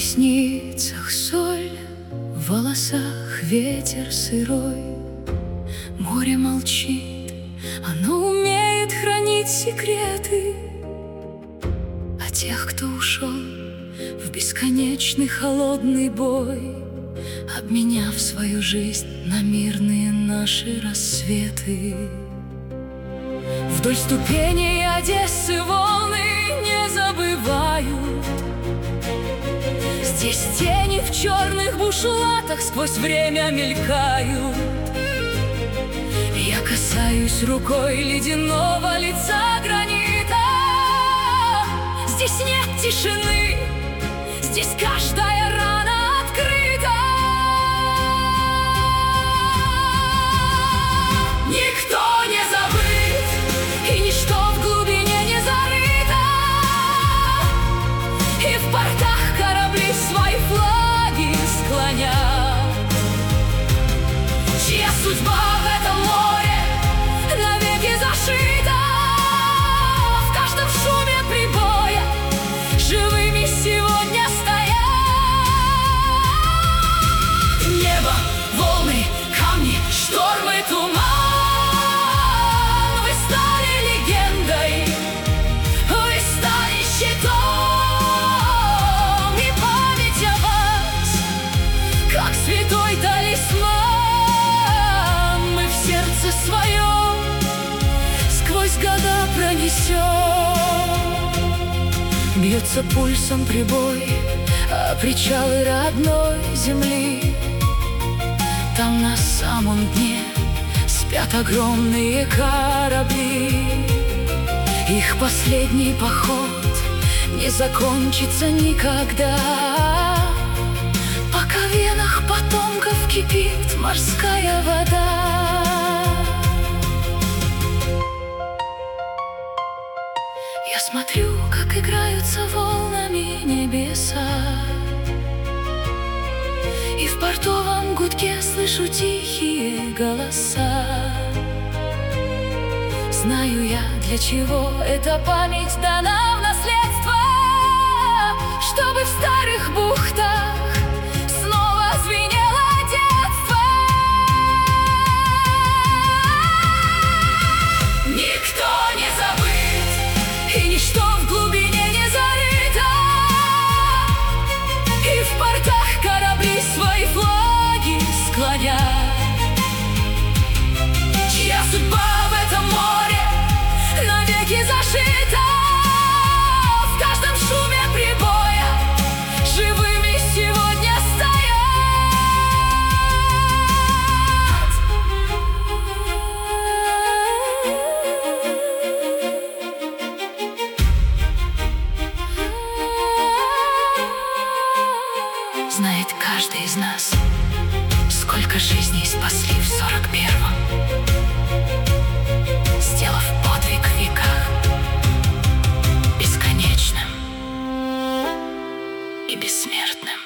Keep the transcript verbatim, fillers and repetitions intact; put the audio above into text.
ресницах соль, в волосах ветер сырой. Море молчит, оно умеет хранить секреты о тех, кто ушел в бесконечный холодный бой, обменяв свою жизнь на мирные наши рассветы. Вдоль ступеней Одессы волны не забывают. Здесь тени в черных бушлатах сквозь время мелькают. Я касаюсь рукой ледяного лица гранита. Здесь нет тишины, здесь каждая рана открыта. Никто не забыт, и ничто в глубине не зарыто. И в портах корабли свои флаги склонят. Чья судьба в этом море навеки зашита. В каждом шуме прибоя живыми сегодня стоят. Небо, волны, камни, штормы, туман. Вы стали легендой, вы стали щитом. И память о вас, как святой талисман, мы в сердце своем сквозь года пронесем. Бьется пульсом прибой, а причалы родной земли. Там на самом дне спят огромные корабли. Их последний поход не закончится никогда, пока в венах потомков кипит морская вода. Я смотрю, как играются волнами небеса, и в портовом гудке слышу тихие голоса. Знаю я, для чего эта память дана в наследство, чтобы в старых бухтах снова звенело детство. Никто не забыт, и ничто в глубине не зарыто. И в портах корабли свои флаги склонят. Чья судьба в этом море навеки зашита. В каждом шуме прибоя живыми сегодня стоят. Знает каждый из нас, сколько жизней спасли в сорок первом, сделав подвиг в веках бесконечным и бессмертным.